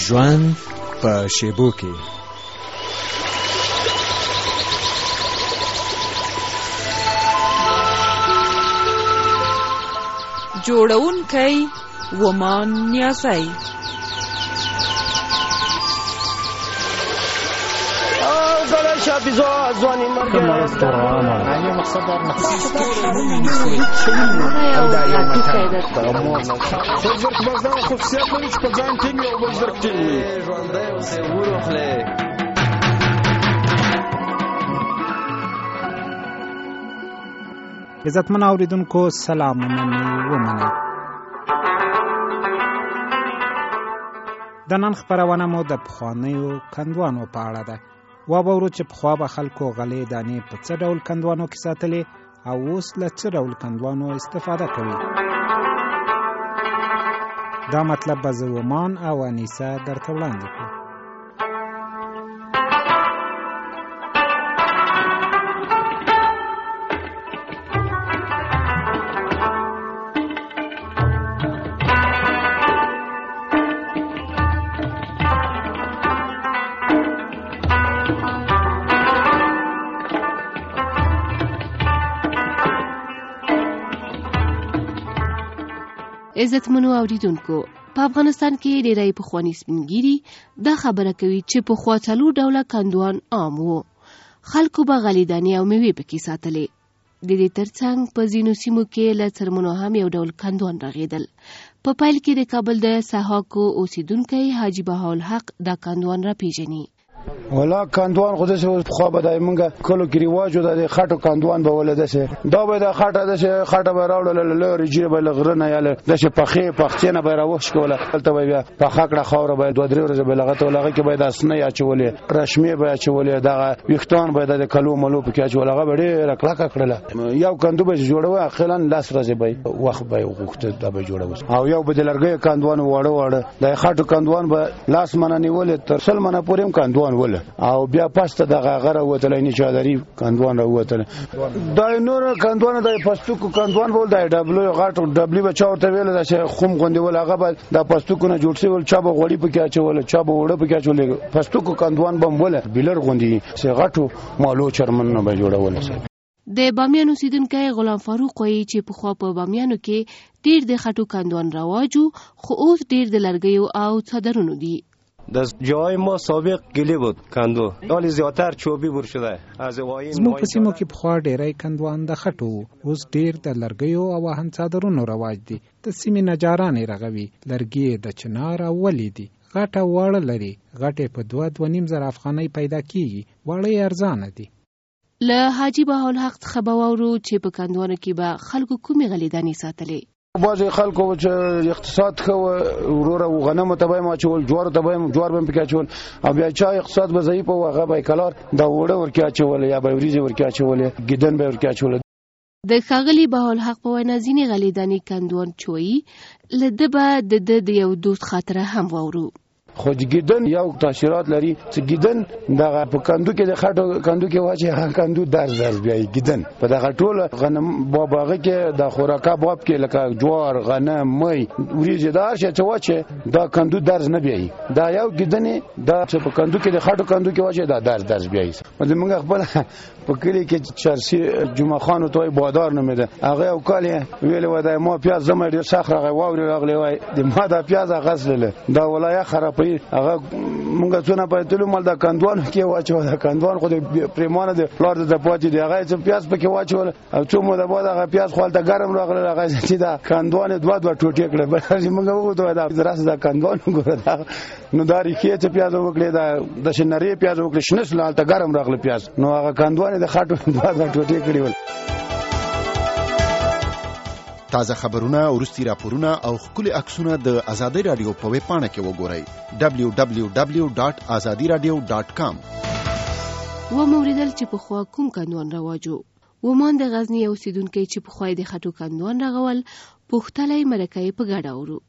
ژوند په شیبو کې. جوړونکی ومان نیازی. عزتمن اوریدونکو سلامونه ومنئ. د نن خپرونه مو د پخوانیو کندوانو په اړه ده. وابورو چې پخوا به خلکو غلې دانې په څه ډول کندوانو کې ساتلې او اوس له څه ډول کندوانو استفاده کوي. دا مطلب به زه ومان او انیسه درته وړاندې کړو. عزتمنو اوریدونکو، په افغانستان کې ډېری پخواني سپینګیري دا خبره کوي چې پخوا څلور ډوله کندوان عام وو. خلکو به غلې دانې او میوې پکې ساتلې. د دې ترڅنګ په ځینو سیمو کې له څرمنو هم یو ډول کندوان رغېدل. په پیل کې د کابل د سحاکو اوسیدونکی حاجي بهاءالحق دا کندوان را پیژني. ولا کندوان خو داسې خو به د مونږه کلو کې رواج و د خټو کندوان به ولې داسې دا به د خټه به راوړل لري جیره به لغرنه یا داسې پخې نه به راوښ کوله هلته به بیا په خاکړه خاوره به 2-3 ورځې به لغته ولغه کې به د اسنه اچولې رشمې به اچولې دغه ویښتان به د کلو ملو په کې اچول هغه به ډېره کلکه کړله. یو کندو به جوړوه اخلاً 10 ورځې به وخت به غوښته دا به جوړوه. او یو به د لرګیو کندوان واړه د خټو کندوان به لاس منه نیولې تر 100 منه پورې کندوان ول او بیا پاسته دغه غره وتلې نه چادرې کندوان راوتل. دا نور کندوان د پستوکو کندوان بول دی ډبلو غاټو ډبلی به چاورته ویل دا چې خوم غوندې ول هغه به د پستوکو نه جوړ شي ول چا به غوړی پکې اچول چا به وړه پکې اچول. پستوکو کندوان بم ول بلر غوندې چې غاټو مالو چرمن نه به جوړول. د بامیان اوسیدونکی غلام فاروق وایي چې پخوا په بامیانو کې ډېر د خټو کندوان رواجو، خو اوس ډېر د لرګیو او څادرونو دي. در جای ما سابق گلی بود کندو حالی زیاتر چوبی بر شده. از واین زموږ په سیمو کې پخوا ډېری کندوان د خټو، اوس ډېر د لرګیو او هم څادرونو رواج دي. د سیمې نجارانې رغوي. لرګي د چنار او ولې دي. غټه واړه لري. غټې په 2.5 زره افغانۍ پیدا کیږي. واړه ارزانه دي. له حاجي بهاءالحق څخه به واورو چې په کندوانو کې به خلکو کومې غلې دانې ساتلې. بعضې خلکو چې اقتصاد ښه وروره غنمو ته به یې اچول، جوارو ته به یې جوار به یې پکې اچول، او بیا چا اقتصاد به ضعیف و هغه به یې کلار دا اوړه ورکې اچولې یا به یې وریځې ورکې اچولې، ګیدن به یې ورکې اچولې. د ښاغلي بهاءالحق په وینا ځینې غلې دانې کندوان چوي. له ده به د یو دوست خاطره هم واورو. خو ګیدن یو تاثیرات لري چې ګیدن دغه په کندو کې د خټو کندو کې واچي هغه کندو درز بیا ګیدن په دغه ټول غنم باباغه کې د خوراکه باب کې لکه جوار غنم مې وریځې دار چې واچي دا کندو درز نه بیایي. دا یو ګیدن دا چې په کندو کې د خټو کندو کې واچي دا درز بیایي. موږ خپل په کلی کې چرسي جمعه خان ته بادار نومېده. هغه یو کال ویل و دا ما پیاز زما ډیر سخت راغی راغلی وای د ما دا پیاز غسل دا ولایه خراب هغه مونږ څونه پاتلو مال دا کندوان کې واچو. دا کندوان خو د پریمانه د پلار د پاتې دی هغه چې پیاز پکې واچول او څو مو د بعد هغه پیاز خپل ته ګرم راغله هغه چې دا کندوان دوه ټوټې کړه. بل مونږ وګورو دا درس دا کندوان ګوره دا نو دا ریخې چې پیاز وکړي دا د شنری پیاز وکړي شنس لال ته ګرم راغله پیاز نو هغه کندوان د خاطر دوه ټوټې کړي ول. تازه خبرونه، وروستي راپورونه او ښکلي عکسونه د ازادي رادیو په ویب پاڼه کې وګورئ www.azadiradio.com. وموریدل چې پخوا کوم کندوان رواجو. ومان د غزني اوسیدونکی چې پخوا د خټو کندوان رغول پوښتلی مرکه په ګډه اورو.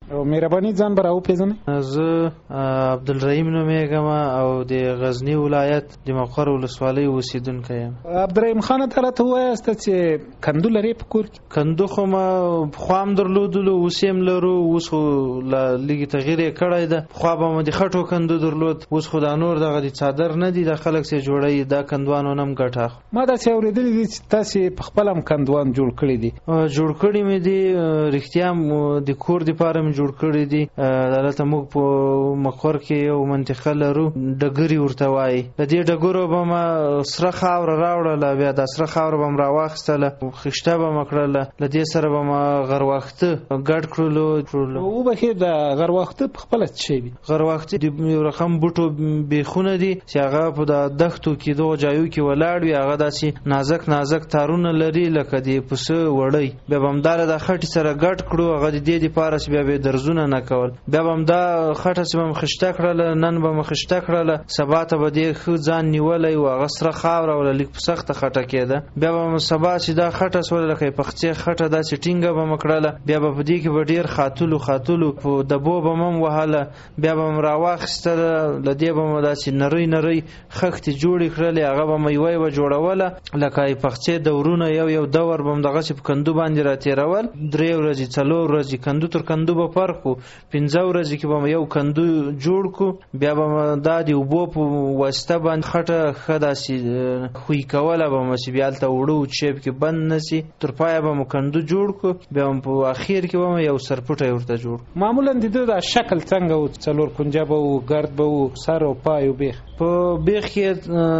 او مهرباني ځان به راوپېژنئ. زه عبدالرحیم نومېږم او د غزني ولایت د مقر ولسوالۍ اوسېدونکی یم. عبدالرحیم خانه ته راته ووایاست چې کندو لرې په کور کې؟ کندو خو ما پخوا هم درلودلو، اوس یې هم لرو. اوس خو لږ تغییر یې کړی ده. پخوا به مو د خټو کندو درلود، اوس خو دا نور دغه د څادر نه دي، دا خلک چې جوړوي دا کندوانو نه هم ګټه اخلي. ما داسې اورېدلي دي چې تاسې په خپله هم کندوان جوړ کړي دي. جوړ کړي مې دي، رښتیا د کور دپاره مې جوړ کړي دي. دلته موږ په مقر کې یو منطقه لرو، ډګري ورته وایي. د دې ډګرو به ما سره خاوره راوړله، بیا دا سره خاوره به م راواخیستله، خښته به م کړله، له دې سره به ما غرواخته ګډ کړلو. وبښې د غرواخته په خپله څه شی وي؟ غرواخته د یو رقم بوټو بیخونه دي چې هغه په د دښتو کې دغو ځایو کې ولاړ وي. هغه داسې نازک تارونه لري لکه د پسه وړی. بیا به همدا د خټې سره ګډ کړو. هغه د دې دپاره چې بیا به یې درزونه نه کول. بیا به همدا خټه چې به م خښته کړله، نن به م خښته کړله، سبا ته به دې ښه ځان نیولی و، هغه سره خاوره وله لږ په سخته خټه کېده. بیا به م سبا چې دا خټه سوله لکه یې پخڅې خټه داسې ټینګه به م کړله. بیا به په دې کې به ډېر خاتلو په دبو به م وهله. بیا به م راواخیستله، له دې به م داسې نرۍ خښتې جوړې کړلې. هغه به م یوه جوړوله لکه یې پخڅې دورونه، یو دور به م دغسې په کندو باندې راتېرول. 3 ورځې 4 ورځې کندو تر کندو به فرق و. 5 ورځې کې به م یو کندو جوړ کړو. بیا به م دا د اوبو په واسطه باندې خټه ښه داسې خوی کوله به م چې بیا هلته اوړه و چې پکې بند نه سي. تر پایه به م کندو جوړ کړو. بیا م په اخر کې به م یو سرپټی ورته جوړ. معمولا د ده دا شکل څنګه و؟ 4 کونجه به و، ګرد به و، سر او پای او بیخ؟ په بیخ کې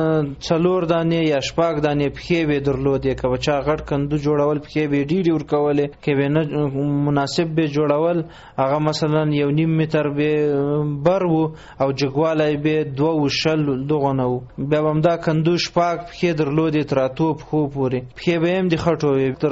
4 دانې یا 6 دانې پښې به درلودې. که به چا غټ کندو جوړول پښې به ډېرې ورکولې، که به نه مناسب به جوړول هغه مثلا 1.5 متر به بر و او جګوالی به 2.20 دغه نه و. بیا به همدا کندو 6 پښې درلودې تر 8 پښو پورې. پښې به هم د خټو وې، تر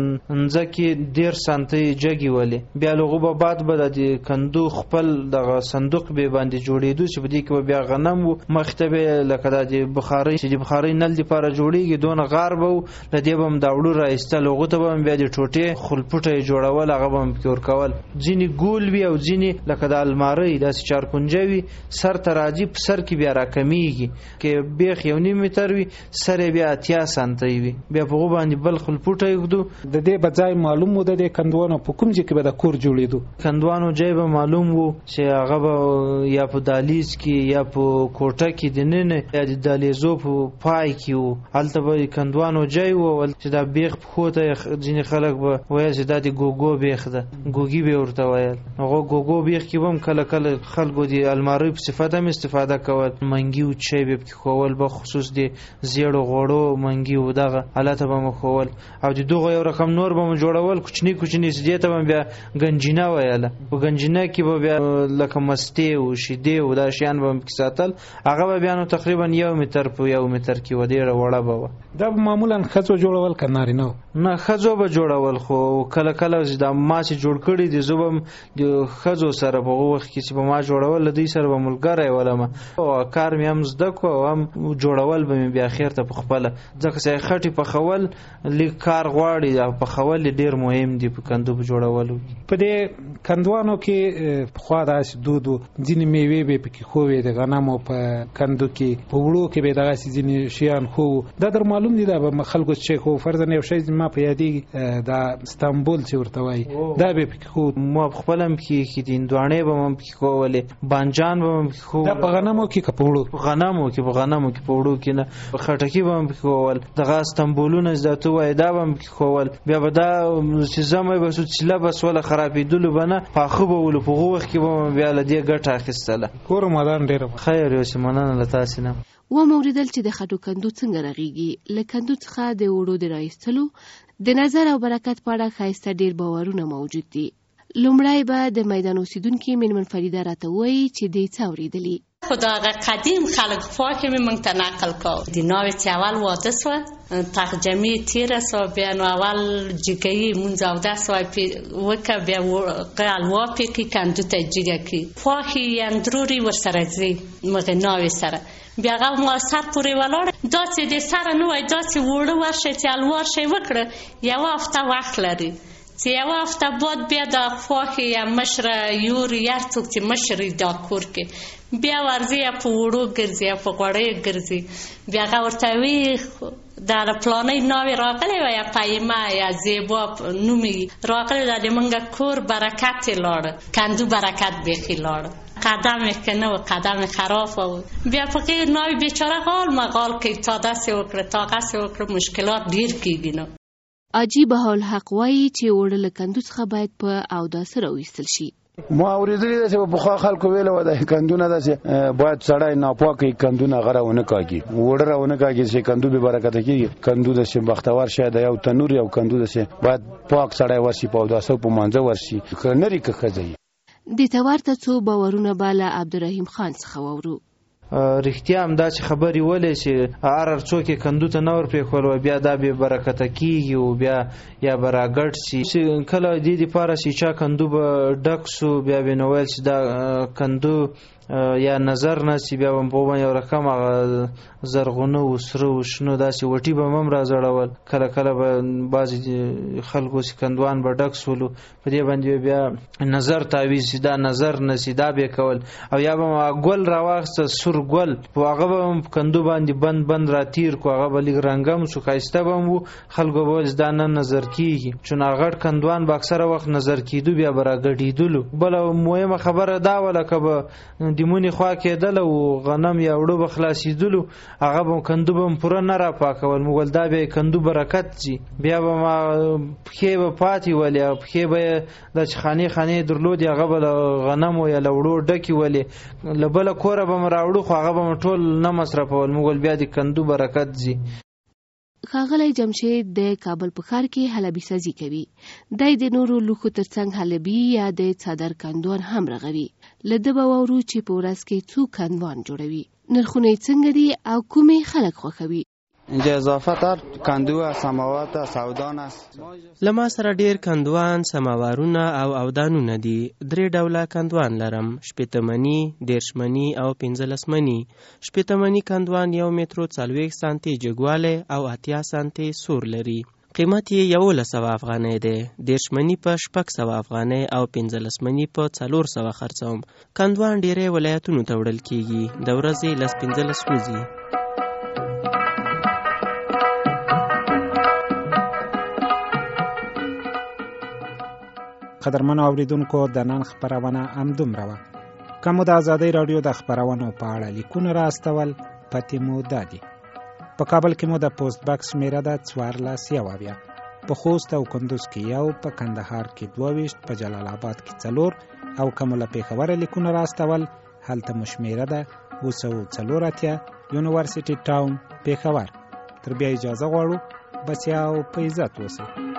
ځمکې 1.5 سانتۍ جګې ولې. بیا له هغو به بعد به د کندو خپل دغه صندوق به باندې جوړېدو چې په دې کې به بیا غنم و. مخې ته به لکه دا د بخارۍ چې د بخارۍ نل دپاره جوړېږي دونه غار به و. له دې به م دا وړو راایستل، هغو ته به م بیا د ټوټې خلپوټه یې جوړول، هغه به م پکې ورکول. ځینې ګول وي او ځینې لکه د المارۍ داسې 4 کونجه وي، سر ته راځي، په سر کې بیا راکمیږي. که بیخ 1.5 متر وي، سر یې بیا 80 سانتۍ وي. بیا په هغو باندې بل خلپوټه یږدو. د دې به ځای معلوم و؟ د دې کندوانو په کوم ځای کې به د کور جوړېدو؟ کندوانو ځای به معلوم و چې هغه به یا په دهلیز کې یا په کوټه کې دننه یا د دهلیزو په پای کې و. هلته به کندوانو ځای و چې دا بیخ پښو ته ځینې خلک به ویل چې دا د ګوګو بیخ ده، ګوګي به ورته ویل. هغه ګوګو بیخ کې به هم کله خلکو د المارۍ په صفت هم استفاده کول. منګي و چای به پکې ښوول، به خصوص د زیړو غوړو منګي و دغه هلته به م ښوول. او د دغو یو رقم نور به م جوړول، کوچني چې دې ته به بیا ګنجینه ویله. په ګنجینه کې به بیا لکه مستې و شیدې و دا شیان به م پکې ساتل. هغه به بیا نو تقریبا 1 متر په 1 متر کې و، ډېره وړه به وه. دا معمولا ښځو جوړول که نارینه و؟ نه، ښځو به جوړول. خو کله دا ما چې جوړ کړي دي زه به د ښځو سره په هغه وخت کې چې به ما جوړول له دوی سره به ملګری ولم او کار مې هم زده کړو او هم جوړول به مې بیا اخر ته په خپله. ځکه چې خټې پخول لږ کار غواړي او پخول یې ډېر مهم دي په کندو په جوړولو. په دې کندوانو کې پخوا داسې دود و، ځینې میوې به پکې ښووې د غنمو په کندو کې، په وړو کې به دغسې ځینې شیان ښوو. دا در معلوم دي دا به خلکو چې ښو؟ فرضاً یو شی ما په یادېږي دا استانبول چې ورته وایي، دا به پکې ښو. ما په خپله هم پکې ایښي دي، هندواڼې به م پکې ښوولې، بانجان به م پکې ښوول. دا په غنمو کې که په وړو؟ په غنمو کې په وړو کې نه. په خټکي به م پکې ښوول، دغه استانبولونه چې دا ته وایې دا به م پکې ښوول. بیا به دا چې زمی به سوچیله به سوله خرابېدلو به نه، پاخه به ولو. په هغو وخت کې به م بیا له دې ګټه اخیستله. کور مدان ډېره خیر یوسې مننه له تاسې نه. ومو اورېدل چې د خټو کندو څنګه رغېږي. له کندو څخه د اوړو د رایستلو د نظر او برکت په اړه ښایسته ډېر باورونه موجود دي. لومړی به د میدان اوسیدونکي میرمن فریده راته وایي چې دې څه اورېدلي. خو د هغه قدیم خلک خوا کې مې موږ ته نقل کو. د ناوې چې اول واده سوه، تخجمې تېره سوه، بیا نو اول جګیي مونځ اودس وکړه، بیا حلوا پې کړي، کندو ته یې جګه کړي، خواښې یې اندرورې ورسره ځي مغې ناوې سره. بیا هغه ما سر پورې ولاړه، داسې د سره نه وای، داسې وړه ورشئ چې حلوا شئ وکړه، 1 هفته وخت لري. چې یوه هفته بعد بیا دا خواښې یا مشره یور یا څوک چې مشر وي دا کور کې بیا ورځي یا په وړو ګرځي یا په غوړیو ګرځي بیا هغه ورته وي دا له پلانۍ ناوې راغلی وه یا پیمه یا زیبا نوم یې راغلی دا د موږ کور برکت یې لاړه کندو برکت بیخي لاړه قدم یې که نه و قدم یې خراب و بیا په هغې ناوې بیچاره غال مغال کوي تا داسې وکړه تا هغسې وکړه مشکلات ډېر کېږي نو حاجي بهاالحق وایي چې اوړه له کندو څخه باید په اوداسه راویستل شي. ما اورېدلي ده چې پخوا خلکو ویله وه د کندونه داسې باید سړی ناپاکه کندونه هغه راونه کاږي اوړه راونه کاږي چې کندو بې برکته کېږي کندو داسې بختور شاید یو تنور یو کندو داسې باید پاک سړی ورشي په اوداسه په مانځه ورشي که نري که ښځه وي. دې ته ورته څو باورونه به له عبدالرحیم خان څخه واورو. رښتیا هم دا چې خبرې ولې چې هر څوک یې کندو ته نه ور پرېښول بیا دا بې برکته کېږي او بیا یا به راګډ شي چې کله دې دپاره چې چا کندو به ډک سو بیا به نه ویل چې دا کندو یا نظر نه سي بیا به په باندې یو رقم هغه زرغونه و سره و شنو داسې وټي به هم راځړول کله کله به بعضې خلکو چې کندوان به ډک سولو په دې باندې بیا نظر تاویز چې دا نظر نه سي دا به کول او یا به ګل راواخیسته سور ګل هغه به هم کندو باندې بند را تیر کو هغه به لږ رنګم شو ښایسته به هم و خلکو به ویل دا نه نظر کېږي چون هغه غټ کندوان به اکثره وخت نظر کېدو بیا به راګډېدلو بله مهمه خبره دا وه لکه به د مونې خوا کېدله او غنم یا وړو به خلاصېدلو هغه به کندو به هم پوره نه را پاکول موږ ویل دا بیا کندو برکت ځي بیا به ما پښې به پاتې ولې او پښې به یې دا چې خانې درلودې هغه به له غنمو یا له وړو ډکې ولې له بله کوره به م راوړو خو هغه به م ټول نه مصرفول موږ ویل بیا د کندو برکت ځي. ښاغلی جمشید د کابل په ښار کې حلبي سازي کوي. دی د نورو لوښو ترڅنګ حلبي یا د څادر کندوان هم رغوي. له ده به واورو چې په ورځ کې څو کندوان جوړوي، نرخونه یې څنګه دي او کومې خلک خوښوي. اینجا اضافه تر کندو سماوات سودان است. لما سره ډیر کندوان سماوارونه او اودانونه دي. 3 ډوله کندوان لرم، شپېتمني، 10 او 15 شپېتمني کندوان 1 متر 40 سانتي جګواله او 80 سانتي سور لري. قیمت یې 1100 افغانۍ دی. 10 په 600 افغانۍ او 15 په 400 خرڅوم. کندوان ډیره ولایتونو ته وړل کیږي. د ورځې 15 ورځې. قدرمنو اوریدونکو د نن خبرونه همدومره وه. که مو د ازادۍ راډیو د خبرونو په اړه لیکونه راستول پتې مو دادي. په کابل کې مو د پوسټ باکس شمیره ده 14 په خوست او کندوز کې 1، په کندهار کې 22، په جلال آباد کې 4 او که مو له پېښوره لیکونه راستول هلته مو شمیره ده 284 یونیورسټي ټاون پېښور. تر بیا اجازه غواړو. بس یا په عزت اوسئ.